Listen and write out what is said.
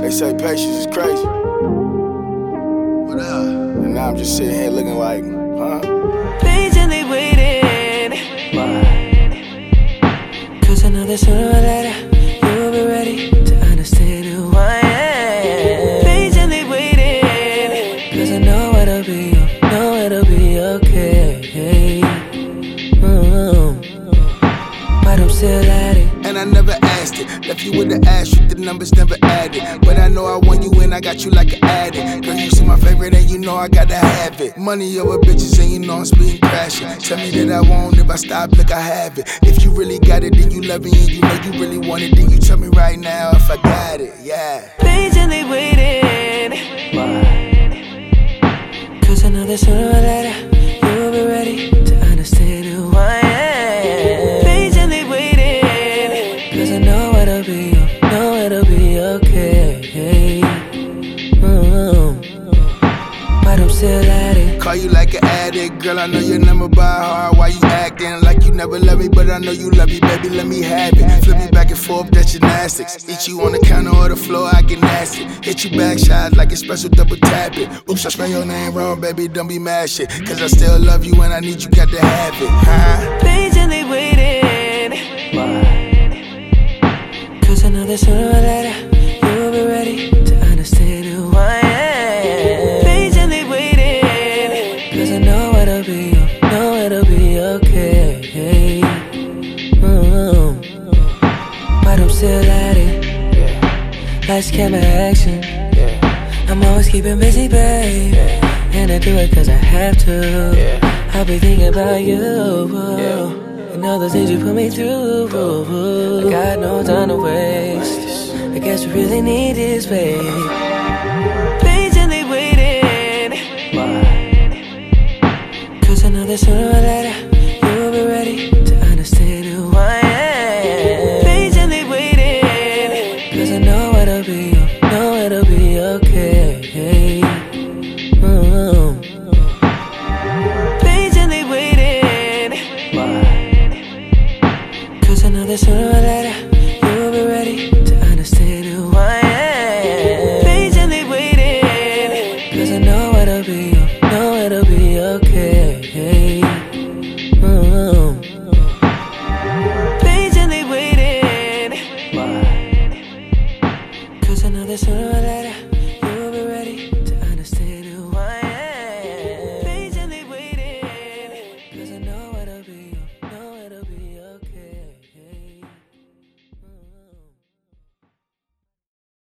They say patience is crazy. What up? And now I'm just sitting here looking like, huh? Patiently waiting. Why? Cause I know that sooner or later you will be ready to understand who I am. Patiently waiting. Cause I know it'll be okay. But I'm still at it. And I never asked it. Left you with the asterisk, the numbers never added. But I know I want you and I got you like an addict. Girl, you see my favorite and you know I gotta have it. Money over bitches and you know I'm speeding crashing. Tell me that I won't, if I stop, look, I have it. If you really got it, then you love me and you know you really want it. Then you tell me right now if I got it, yeah. Patiently waiting. Why? Cause I know that sooner or later you will be ready to understand who I am. Patiently waiting. Cause I know it'll be okay. But I'm still at it. Call you like an addict, girl, I know your number by heart. Why you acting like you never love me, but I know you love me, baby, let me have it. Flip me back and forth, that's gymnastics. Eat you on the counter or the floor, I get nasty. Hit you back shots like a special double tap it. Oops, I spell your name wrong, baby, don't be mad shit. Cause I still love you and I need you, got to have it, huh? Patiently waiting. Why? Cause I know that sooner or later you will be ready to understand who I am. Patiently waiting. Cause I know it'll be okay. But I'm still at it. Lights, camera, action. I'm always keeping busy, babe. And I do it cause I have to. I'll be thinking about you. And all the things you put me through. I got no time to waste. I guess we really need this, babe. Patiently waiting. Why? Cause I know that sooner or later you will be ready to understand who I am. Patiently waiting. Cause I know it'll be okay. Patiently waiting. Why? Cause I know that sooner or later